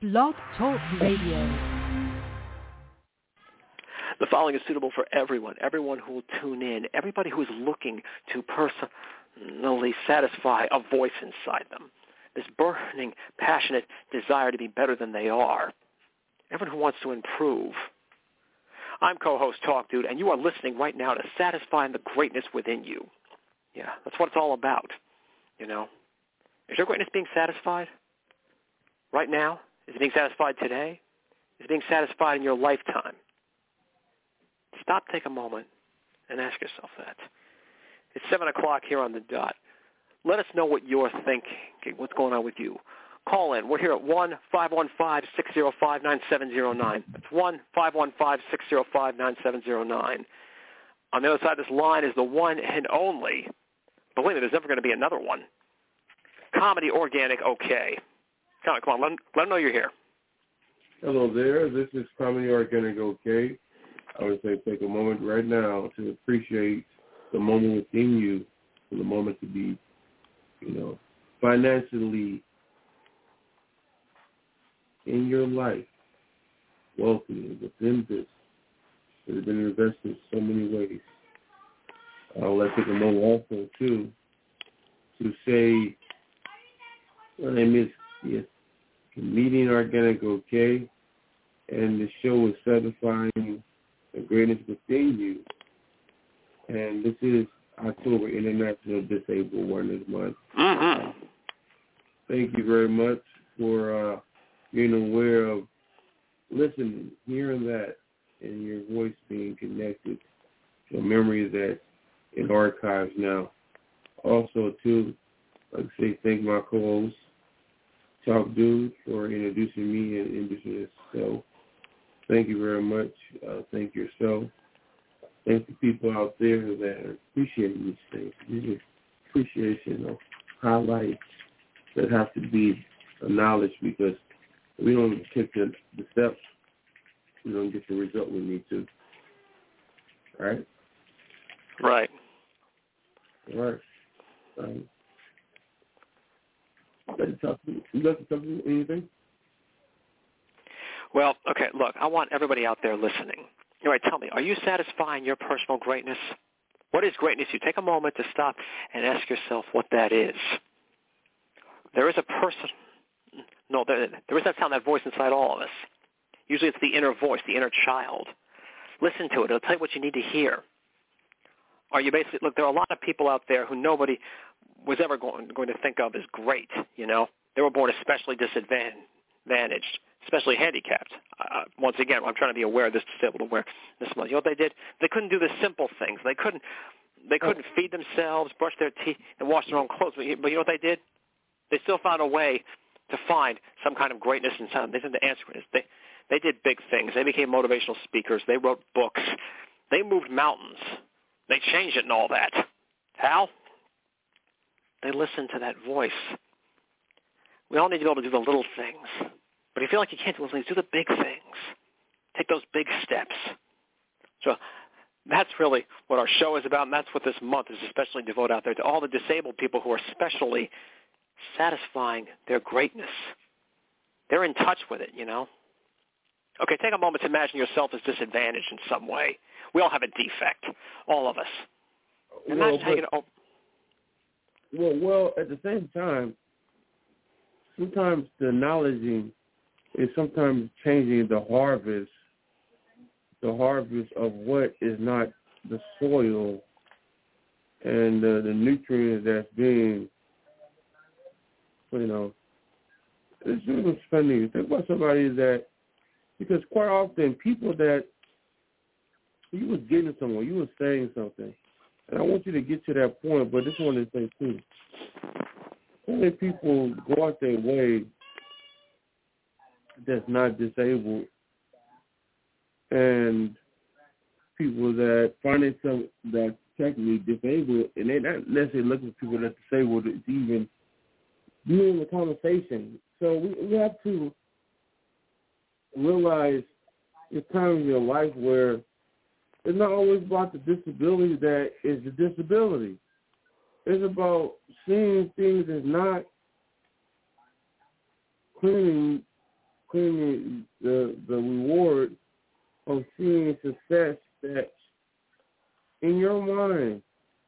Blog Talk Radio. The following is suitable for everyone who will tune in, everybody who is looking to personally satisfy a voice inside them, this burning, passionate desire to be better than they are, everyone who wants to improve. I'm co-host Talk Dude, and you are listening right now to Satisfying the Greatness Within You. Yeah, that's what it's all about, you know. Is your greatness being satisfied right now? Is it being satisfied today? Is it being satisfied in your lifetime? Stop, take a moment, and ask yourself that. It's 7 o'clock here on the dot. Let us know what you're thinking, what's going on with you. Call in. We're here at 1-515-605-9709. That's 1-515-605-9709. On the other side of this line is the one and only, believe me, there's never going to be another one, Comedy Organic OK. Come on, let them know you're here. Hello there. This is Comedy Organic OK. I would say take a moment right now to appreciate the moment within you, for the moment to be, financially in your life, wealthy within this. It has been invested in so many ways. I would like to take a moment also, too, to say my name is Comedian Organic OK, and the show is Satisfying the Greatness Within You. And this is October International Disabled Awareness Month. Mm-hmm. Thank you very much for being aware of listening, hearing that, and your voice being connected to a memory that's in archives now. Also, too, I'd like to say thank my co-host, Talk Dude, for introducing me and introducing this show. Thank you very much. Thank yourself. Thank the people out there that are appreciating these things. These are appreciation of highlights that have to be acknowledged, because if we don't take the steps, we don't get the result we need to. All right? Right. All right. You like to talk to me anything? Well, okay, look, I want everybody out there listening. All right, tell me, are you satisfying your personal greatness? What is greatness? You take a moment to stop and ask yourself what that is. There is a person, there is that sound, that voice inside all of us. Usually it's the inner voice, the inner child. Listen to it. It'll tell you what you need to hear. Are you basically, look, there are a lot of people out there who nobody was ever going to think of as great, They were born especially disadvantaged, especially handicapped. Once again, I'm trying to be aware of this disabled awareness month. You know what they did? They couldn't do the simple things. They couldn't feed themselves, brush their teeth, and wash their own clothes. But you know what they did? They still found a way to find some kind of greatness inside them. They didn't answer it. They did big things. They became motivational speakers. They wrote books. They moved mountains. They changed it and all that. How? They listened to that voice. We all need to be able to do the little things. But if you feel like you can't do those things, do the big things. Take those big steps. So that's really what our show is about, and that's what this month is especially devoted out there to all the disabled people who are especially satisfying their greatness. They're in touch with it, Okay, take a moment to imagine yourself as disadvantaged in some way. We all have a defect, all of us. Imagine how you Well, at the same time, sometimes the acknowledging is sometimes changing the harvest of what is not the soil and the nutrients that's being, it's really funny. Think about somebody that, because quite often people that you was getting somewhere, you was saying something, and I want you to get to that point, but this one is say too. So many people go out their way that's not disabled, and people that find themselves that's technically disabled, and they're not necessarily looking for people that's disabled to even be in the conversation. So we have to realize it's times in your life where it's not always about the disability that is the disability. It's about seeing things as not cleaning seeing the reward of seeing success that's in your mind,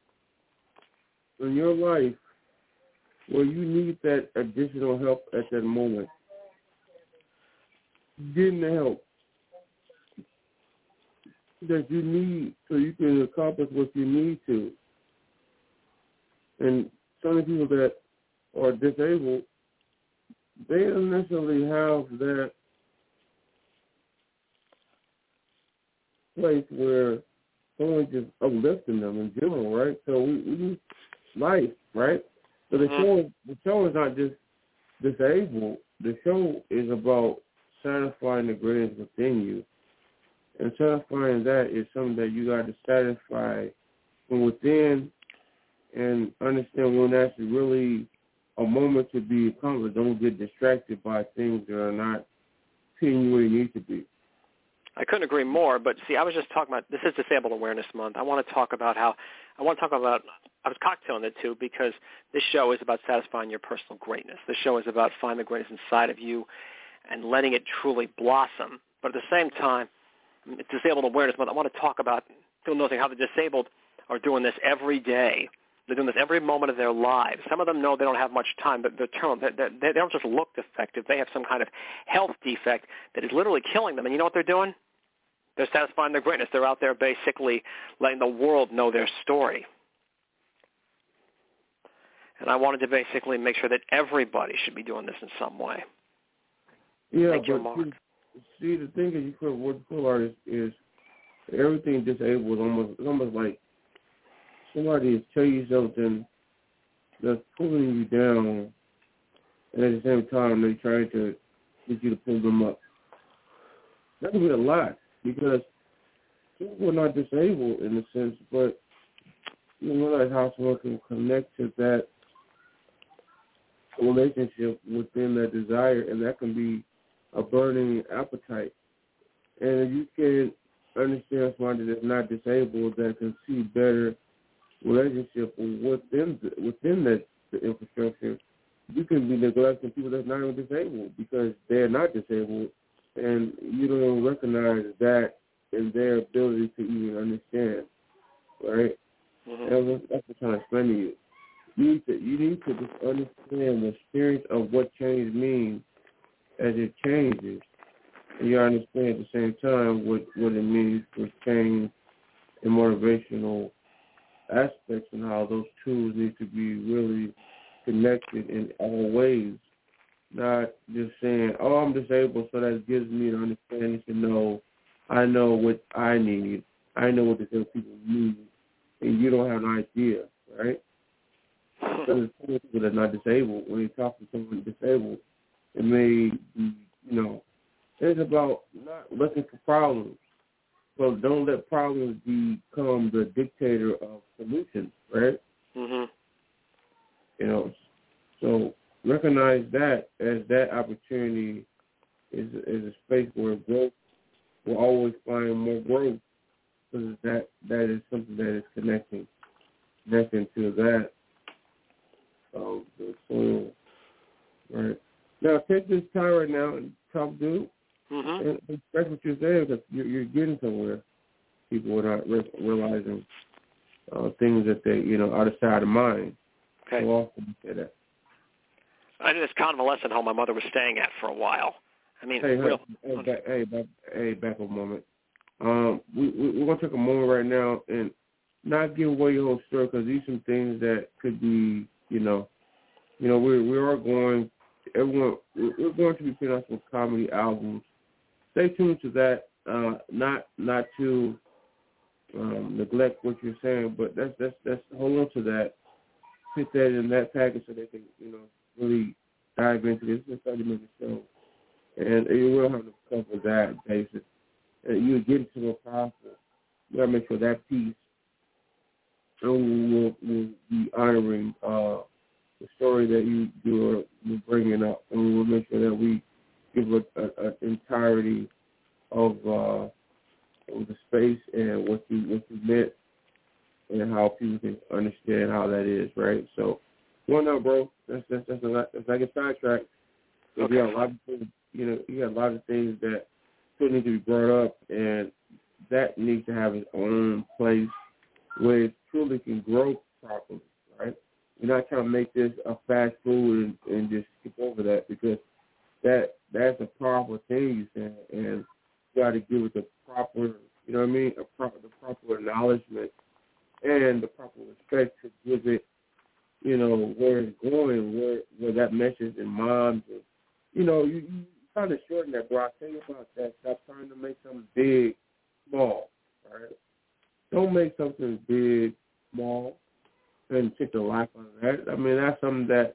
in your life, where you need that additional help at that moment. Getting the help that you need so you can accomplish what you need to. And some of the people that are disabled, they don't necessarily have that place where someone's just uplifting them in general, right? So we need life, right? So the show is not just disabled. The show is about satisfying the greatness within you. And satisfying that is something that you got to satisfy from within and understand when that's really a moment to be accomplished. Don't get distracted by things that are not seeing you where you need to be. I couldn't agree more, but see, I was just talking about, this is Disabled Awareness Month. I want to talk about I was cocktailing it too, because this show is about satisfying your personal greatness. This show is about finding the greatness inside of you and letting it truly blossom. But at the same time, it's Disabled Awareness Month. I want to talk about how the disabled are doing this every day. They're doing this every moment of their lives. Some of them know they don't have much time, but they don't just look defective. They have some kind of health defect that is literally killing them. And you know what they're doing? They're satisfying their greatness. They're out there basically letting the world know their story. And I wanted to basically make sure that everybody should be doing this in some way. Yeah, Thank you, Mark. See, the thing is, what you pull out is everything disabled is almost like somebody is telling you something that's pulling you down, and at the same time they're trying to get you to pull them up. That can be a lot, because people are not disabled in a sense, but you realize how someone can connect to that relationship within that desire, and that can be a burning appetite. And if you can understand somebody that's not disabled, that can see better relationship within the infrastructure, you can be neglecting people that's not even disabled because they're not disabled, and you don't even recognize that in their ability to even understand, right? Mm-hmm. That's what I'm trying to explain to you. You need to just understand the experience of what change means as it changes, and you understand at the same time what it means for change and motivational aspects and how those tools need to be really connected in all ways, not just saying, oh, I'm disabled, so that gives me an understanding to know I know what I need, I know what disabled people need, and you don't have an idea, right? So there's people that are not disabled. When you talk to someone disabled, it may be, it's about not looking for problems. So don't let problems become the dictator of solutions, right? Mm-hmm. So recognize that as that opportunity is a space where growth will always find more growth, because that is something that is connecting to that of the soil, right? Now take this time right now and talk, dude. Mm-hmm. And respect what you're saying, because you're getting somewhere. People are not realizing things that they, out of sight of mind. Okay. So often say that. I did this convalescent home my mother was staying at for a while. I mean, back a moment. We're going to take a moment right now and not give away your whole story, because these are some things that could be, we're going to be putting out some comedy albums. Stay tuned to that. Not to neglect what you're saying, but that's hold on to that. Put that in that package so they can really dive into this. It's a 30-minute show, and you will have to cover that basis. And you get into more powerful. You gotta make sure that piece. And we'll be honoring the story that you're bringing up, and we will make sure that we give an entirety of the space and what you meant, and how people can understand how that is, right? So, bro. That's like a sidetrack. Because you got a lot of things, you got a lot of things that still need to be brought up, and that needs to have its own place where it truly can grow properly, right? You're not trying to make this a fast food and just skip over that, because that's a powerful thing you're saying, and you got to give it the proper, you know what I mean, the proper acknowledgement and the proper respect to give it, where it's going, where that message in moms, and, you kind of shorten that, bro. I tell you about that. Stop trying to make something big, small, right? Don't make something big, small, and take the life out of that. I mean, that's something that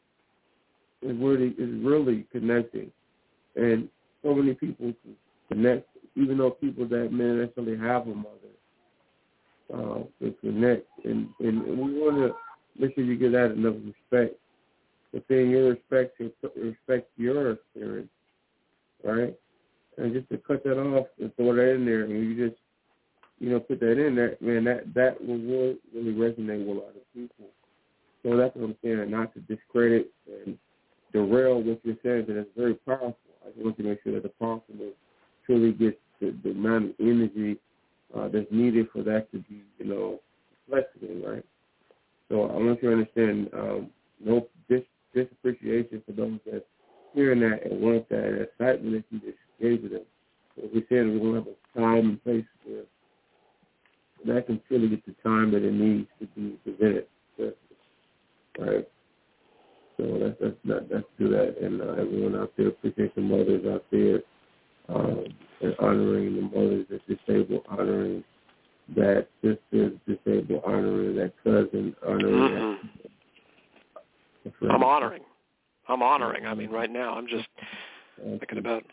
is really connecting. And so many people can connect, even though people that may not necessarily have a mother, can connect. And we want to make sure you give that enough respect. But then your respect your experience, right? And just to cut that off and throw that in there, and you just, put that in there, man, that will really resonate with a lot of people. So that's what I'm saying, not to discredit and derail what you're saying, because it's very powerful. I just want to make sure that the powerfulness truly gets the amount of energy that's needed for that to be, reflected, right? So I want you to understand, no disappreciation for those that hearing that and want that excitement that you just gave to them. So we said we don't have a time and place where that can truly get the time that it needs to be presented, right? So let's do that. And everyone out there, appreciate the mothers out there, and honoring the mothers that's disabled, honoring that sister's disabled, honoring that cousin, honoring that. I'm honoring. I mean, right now, I'm just thinking about.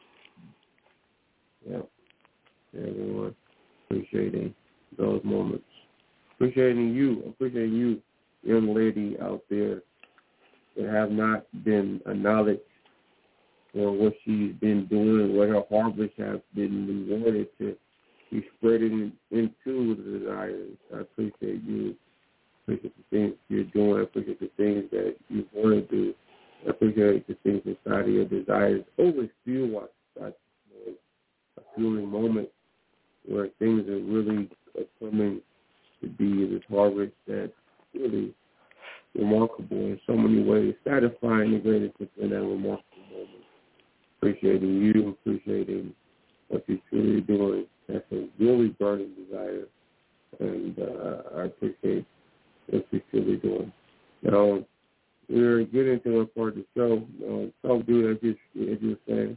Yeah. Everyone, appreciating those moments. Appreciating you, young lady out there that have not been acknowledged for what she's been doing, what her harvest has been rewarded to be spreading into the desires. I appreciate you. I appreciate the things you're doing. I appreciate the things that you want to do. I appreciate the things inside of your desires. Always feel what a feeling moment where things are really coming to be this harvest that's really remarkable in so many ways, satisfying the greatest in that remarkable moment. Appreciating you, appreciating what you're truly doing. That's a really burning desire, and I appreciate what you're truly doing. Now, we're getting to a part of the show. Talk good, as you were saying.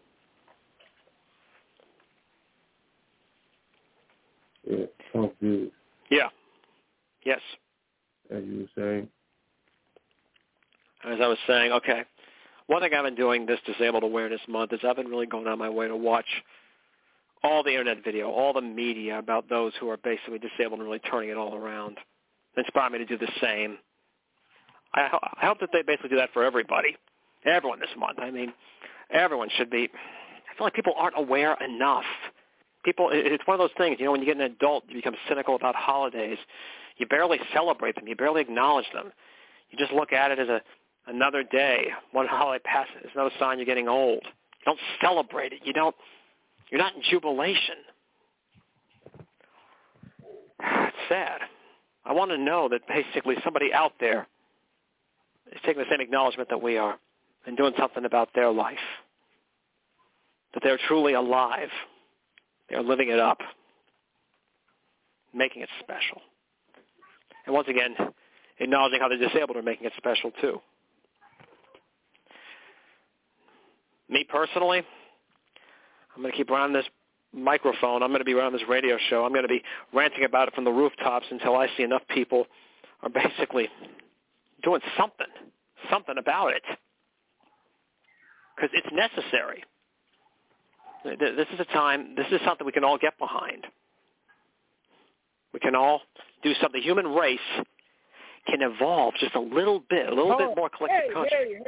Yeah, talk good. Yeah. Yes. As you were saying. As I was saying, okay. One thing I've been doing this Disabled Awareness Month is I've been really going out my way to watch all the internet video, all the media about those who are basically disabled and really turning it all around. Inspire me to do the same. I hope that they basically do that for everybody, everyone this month. I mean, everyone should be. I feel like people aren't aware enough. People, it's one of those things, when you get an adult, you become cynical about holidays. You barely celebrate them. You barely acknowledge them. You just look at it as another day. One holiday passes. It's another sign you're getting old. You don't celebrate it. You're not in jubilation. It's sad. I want to know that basically somebody out there is taking the same acknowledgement that we are and doing something about their life, that they're truly alive. They're living it up, making it special. And once again, acknowledging how the disabled are making it special too. Me personally, I'm going to keep around this microphone. I'm going to be around this radio show. I'm going to be ranting about it from the rooftops until I see enough people are basically doing something about it. Because it's necessary. This is a time, this is something we can all get behind. We can all do something. The human race can evolve just a little bit more collective consciousness.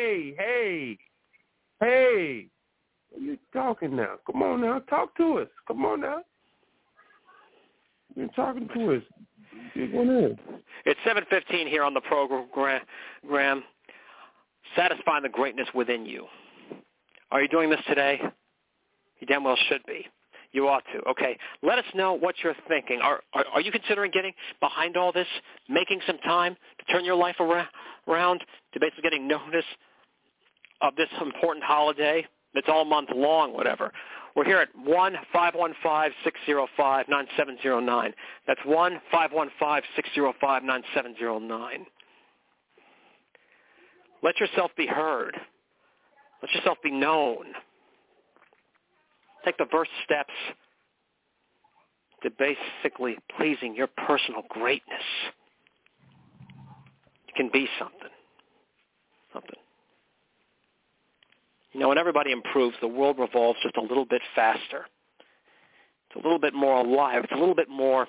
Hey. You're talking now. Come on now. Talk to us. Come on now. You're talking to us. Go ahead. It's 7:15 here on the program. satisfying the greatness within you. Are you doing this today? You damn well should be. You ought to. Okay, let us know what you're thinking. Are you considering getting behind all this, making some time to turn your life around, to basically getting notice of this important holiday that's all month long, whatever? We're here at 1-515-605-9709. That's 1-515-605-9709. Let yourself be heard. Let yourself be known. Take the first steps to basically pleasing your personal greatness. You can be something. You know, when everybody improves, the world revolves just a little bit faster. It's a little bit more alive. It's a little bit more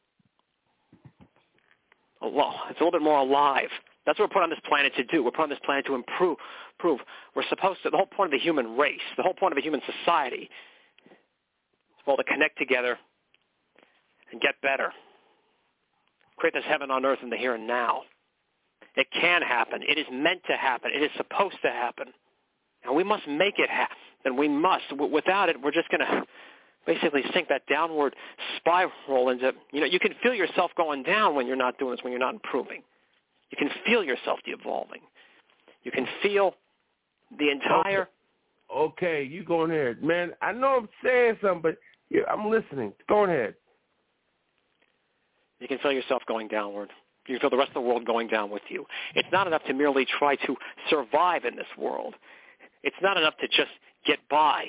alive. That's what we're put on this planet to do. We're put on this planet to improve. We're supposed to, the whole point of the human race, the whole point of a human society is all to connect together and get better. Create this heaven on earth in the here and now. It can happen. It is meant to happen. It is supposed to happen. And we must make it happen. We must. Without it, we're just going to basically sink that downward spiral into, you can feel yourself going down when you're not doing this, when you're not improving. You can feel yourself de-evolving. You can feel the entire... Okay, you go ahead. Man, I know I'm saying something, but I'm listening. Go ahead. You can feel yourself going downward. You can feel the rest of the world going down with you. It's not enough to merely try to survive in this world. It's not enough to just get by.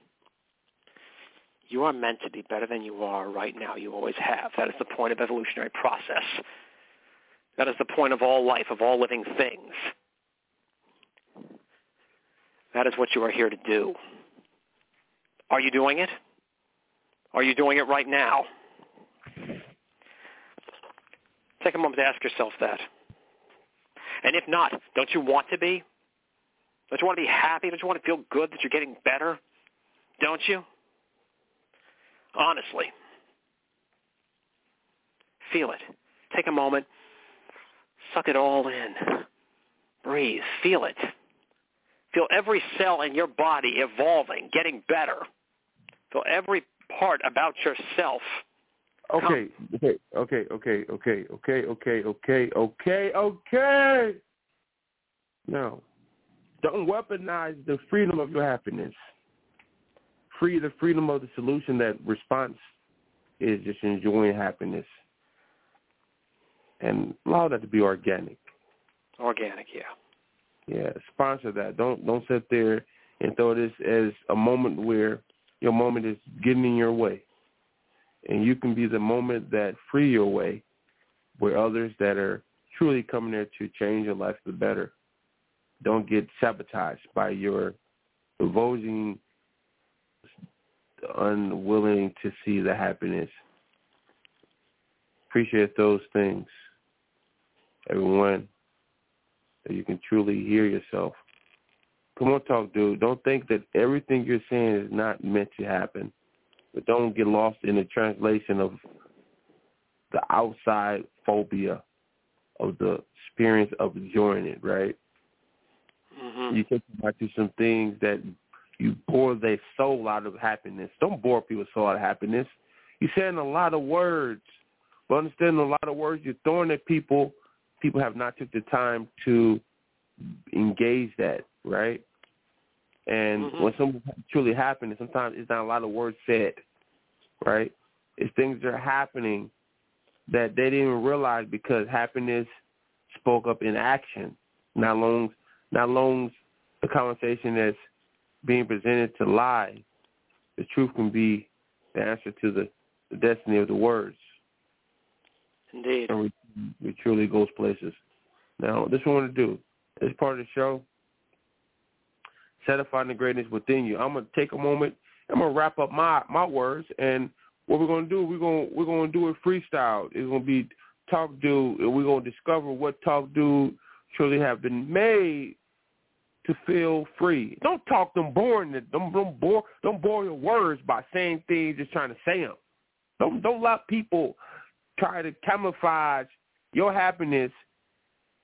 You are meant to be better than you are right now. You always have. That is the point of evolutionary process. That is the point of all life, of all living things. That is what you are here to do. Are you doing it? Are you doing it right now? Take a moment to ask yourself that. And if not, don't you want to be? Don't you want to be happy? Don't you want to feel good that you're getting better? Don't you? Honestly. Feel it. Take a moment. Suck it all in. Breathe. Feel it. Feel every cell in your body evolving, getting better. Feel every part about yourself. Okay. No. Don't weaponize the freedom of your happiness. Free the freedom of the solution. That response is just enjoying happiness. And allow that to be organic. Organic, yeah. Yeah, sponsor that. Don't sit there and throw this as a moment where your moment is getting in your way. And you can be the moment that free your way, where others that are truly coming there to change your life for the better don't get sabotaged by your divulging, unwilling to see the happiness. Appreciate those things, everyone, that you can truly hear yourself. Come on, talk, dude. Don't think that everything you're saying is not meant to happen. But don't get lost in the translation of the outside phobia of the experience of enjoying it, right? Mm-hmm. You think about some things that you bore their soul out of happiness. Don't bore people's soul out of happiness. You're saying a lot of words, but understanding a lot of words you're throwing at people, people have not took the time to engage that, right? And when something's truly happening, sometimes it's not a lot of words said, right? It's things that are happening that they didn't even realize because happiness spoke up in action. Not long the conversation that's being presented to lie. The truth can be the answer to the destiny of the words. Indeed. And we truly goes places. Now, this is what I want to do. As part of the show, satisfying the greatness within you. I'm going to take a moment. I'm going to wrap up my words, and what we're going to do, we're going to do it freestyle. It's going to be Talk Dude, and we're going to discover what Talk Dude truly have been made to feel free. Don't talk them boring. Don't bore your words by saying things, just trying to say them. Don't let people try to camouflage your happiness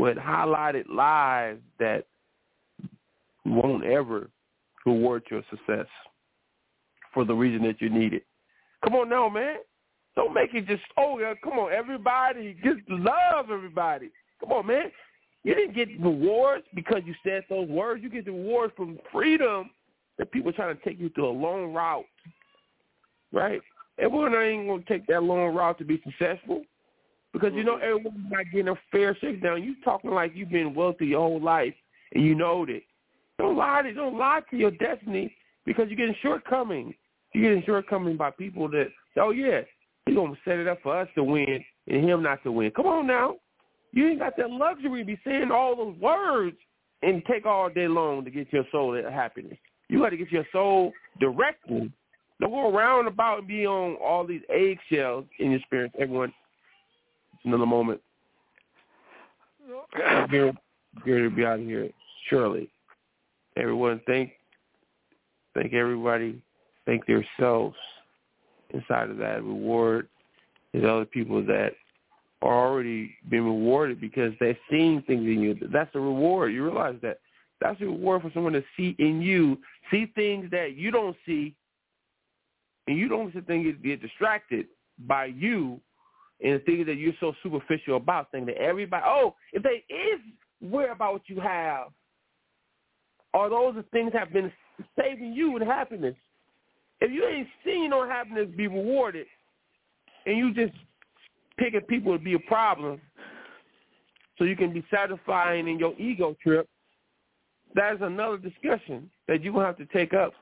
with highlighted lives that won't ever reward your success for the reason that you need it. Come on now, man. Don't make it just, come on, everybody. Just love everybody. Come on, man. You didn't get rewards because you said those words. You get the rewards from freedom that people are trying to take you through a long route, right? Everyone ain't going to take that long route to be successful because, everyone's not getting a fair shakedown. You talking like you've been wealthy your whole life and you know that. Don't lie to your destiny because you're getting shortcomings. You're getting shortcomings by people that, he's going to set it up for us to win and him not to win. Come on now. You ain't got that luxury to be saying all those words and take all day long to get your soul that happiness. You got to get your soul directly. Don't go around about and be on all these eggshells in your experience. Everyone, another moment. I'm here to be out of here. Surely. Everyone, thank everybody. Thank themselves inside of that reward. There's other people that are already been rewarded because they're seeing things in you. That's a reward. You realize that. That's a reward for someone to see in you, see things that you don't see, and you don't sit there and get distracted by you and the things that you're so superficial about, thinking that everybody, if they is worried about what you have, or those are things that have been saving you with happiness. If you ain't seen no happiness be rewarded, and you just picking people to be a problem so you can be satisfying in your ego trip, that is another discussion that you're going to have to take up.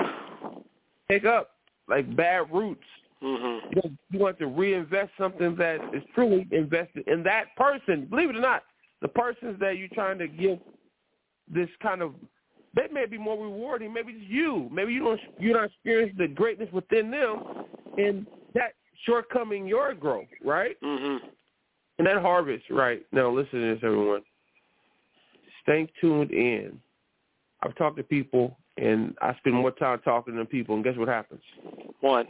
Take up, like bad roots. Mm-hmm. You want to reinvest something that is truly invested in that person. Believe it or not, the persons that you're trying to give this kind of, they may be more rewarding. Maybe it's you. Maybe you're not experiencing the greatness within them, and that shortcoming your growth, right? Mm-hmm. And that harvest, right? Now, listen to this, everyone. Stay tuned in. I've talked to people, and I spend more time talking to people, and guess what happens? What?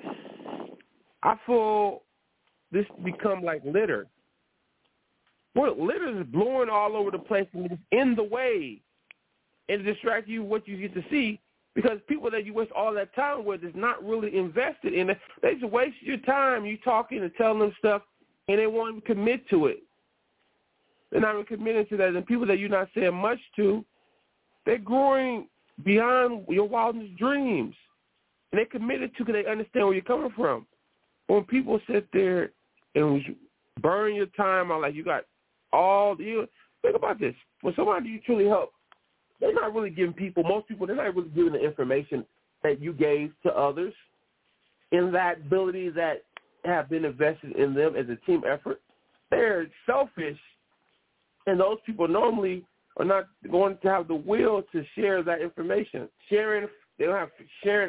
I feel this become like litter. Well, litter is blowing all over the place, and it's in the way, and it distracts you what you get to see, because people that you waste all that time with is not really invested in it. They just waste your time. You talking and telling them stuff, and they won't commit to it. They're not even committed to that. And people that you're not saying much to, they're growing beyond your wildest dreams. And they're committed to because they understand where you're coming from. When people sit there and burn your time out like you got all the – think about this. When somebody you truly help, they're not really giving people – most people, they're not really giving the information that you gave to others in that ability that have been invested in them as a team effort. They're selfish, and those people normally are not going to have the will to share that information. Sharing, they don't have sharing.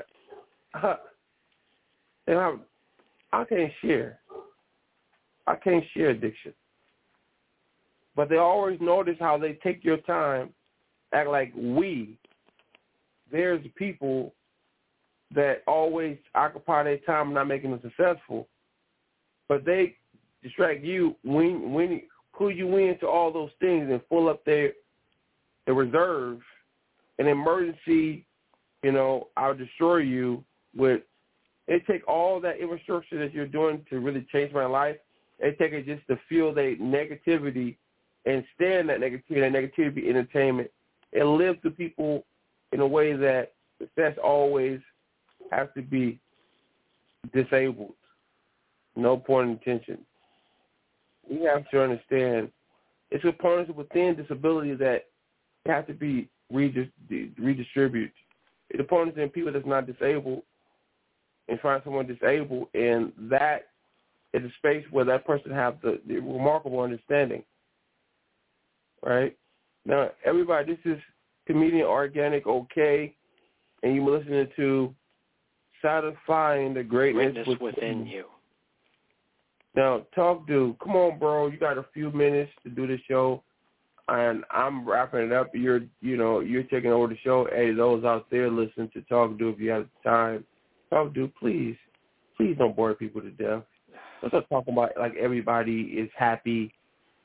They don't have. I can't share. I can't share addiction. But they always notice how they take your time, act like we. There's people that always occupy their time not making them successful, but they distract you when pull you into all those things and pull up the reserve. An emergency, I'll destroy you with. They take all that infrastructure that you're doing to really change my life. They take it just to feel the negativity and stay in that negativity entertainment, and live to people in a way that success always has to be disabled. No point in intention. We have to understand it's components within disability that have to be redistributed. It's components in people that's not disabled, and find someone disabled, and that is a space where that person have the remarkable understanding. Right? Now, everybody, this is Comedian Organic OK, and you're listening to Satisfying the Greatness Within You. Now, Talk Dude, come on, bro. You got a few minutes to do the show, and I'm wrapping it up. You're taking over the show. Hey, those out there listening to Talk Dude, if you have time, Talk Dude, please don't bore people to death. Let's not talk about like everybody is happy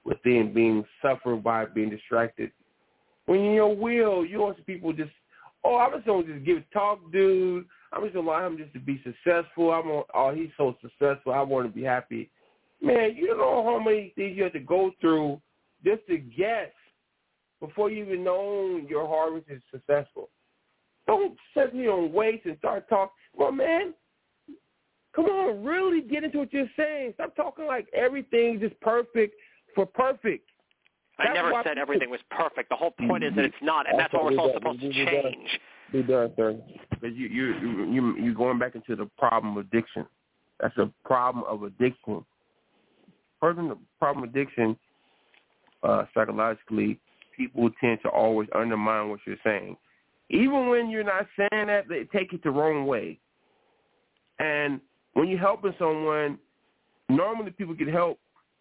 within being suffered by being distracted. When you're in your will, you want people just, I'm just going to just give talk, dude. I'm just going to allow him just to be successful. He's so successful. I want to be happy. Man, you don't know how many things you have to go through just to guess before you even know your harvest is successful. Don't sit me on waste and start talking. Well, man, come on, really get into what you're saying. Stop talking like everything's just perfect for perfect. I never said everything was perfect. The whole point is that it's not, and that's what we're all supposed to change. Be done, sir. Because you're going back into the problem of addiction. That's a problem of addiction. Further, the problem of addiction, psychologically, people tend to always undermine what you're saying. Even when you're not saying that, they take it the wrong way. And when you're helping someone, normally people get help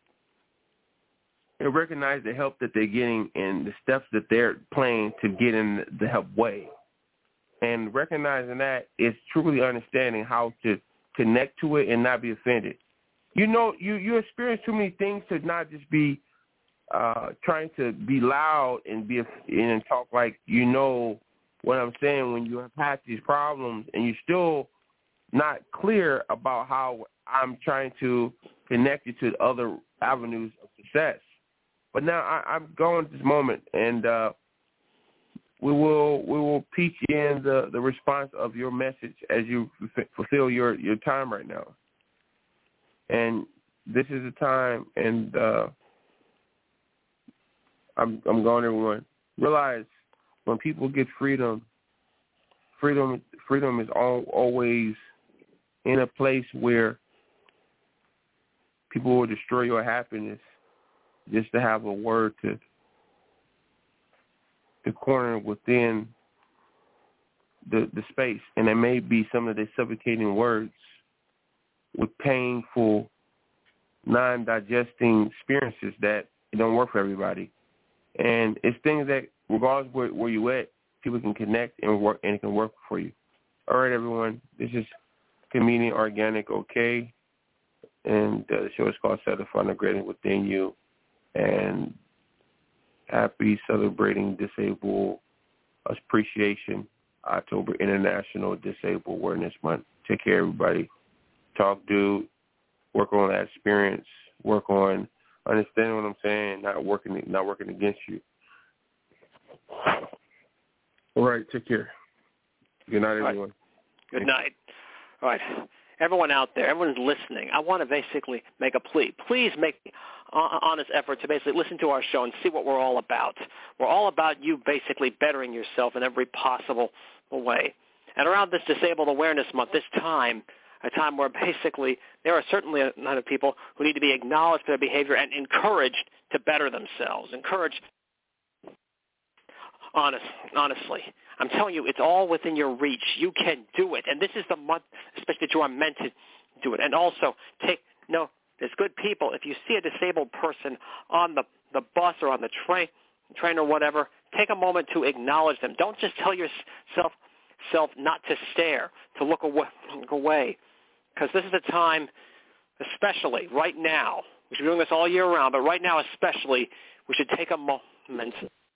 and recognize the help that they're getting and the steps that they're playing to get in the help way. And recognizing that is truly understanding how to connect to it and not be offended. You know, you experience too many things to not just be trying to be loud and and talk like you know what I'm saying when you have had these problems and you're still not clear about how I'm trying to connect you to other avenues of success. But now I'm going to this moment, and we will teach you in the response of your message as you fulfill your time right now. And this is the time, and I'm going, everyone. Realize when people get freedom is always in a place where people will destroy your happiness just to have a word to corner within the space. And it may be some of the suffocating words with painful, non-digesting experiences that it don't work for everybody. And it's things that, regardless where you at, people can connect and work, and it can work for you. All right, everyone. This is Comedian Organic OK, and the show is called Satisfying the Greatness Within You. And happy celebrating Disabled Appreciation October, International Disabled Awareness Month. Take care, everybody. Talk, dude. Work on that experience. Work on understanding what I'm saying, not working against you. All right, take care. Good night, everyone. Good night. All right. Everyone out there, everyone's listening, I want to basically make a plea. Please make an honest effort to basically listen to our show and see what we're all about. We're all about you basically bettering yourself in every possible way. And around this Disabled Awareness Month, this time, a time where basically there are certainly a lot of people who need to be acknowledged for their behavior and encouraged to better themselves, encouraged honestly. I'm telling you, it's all within your reach. You can do it. And this is the month, especially that you are meant to do it. And also, there's good people. If you see a disabled person on the bus or on the train or whatever, take a moment to acknowledge them. Don't just tell yourself not to stare, to look away. Because this is a time, especially right now, we should be doing this all year round, but right now especially, we should take a moment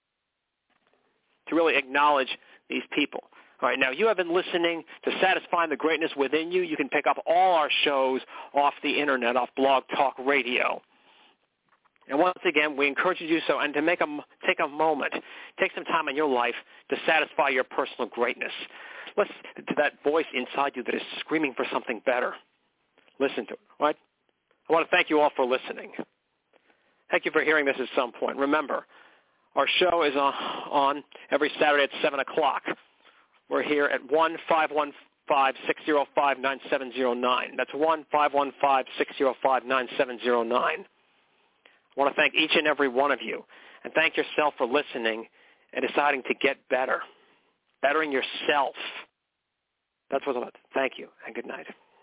to really acknowledge these people. All right, now you have been listening to Satisfying the Greatness Within You. You can pick up all our shows off the Internet, off Blog Talk Radio. And once again, we encourage you to do so and to take a moment, take some time in your life to satisfy your personal greatness. Listen to that voice inside you that is screaming for something better. Listen to it, all right? I want to thank you all for listening. Thank you for hearing this at some point. Remember, our show is on every Saturday at 7 o'clock. We're here at 1-515-605-9709. That's 1-515-605-9709. I want to thank each and every one of you, and thank yourself for listening and deciding to get better, bettering yourself. That's what I'm about. Thank you, and good night.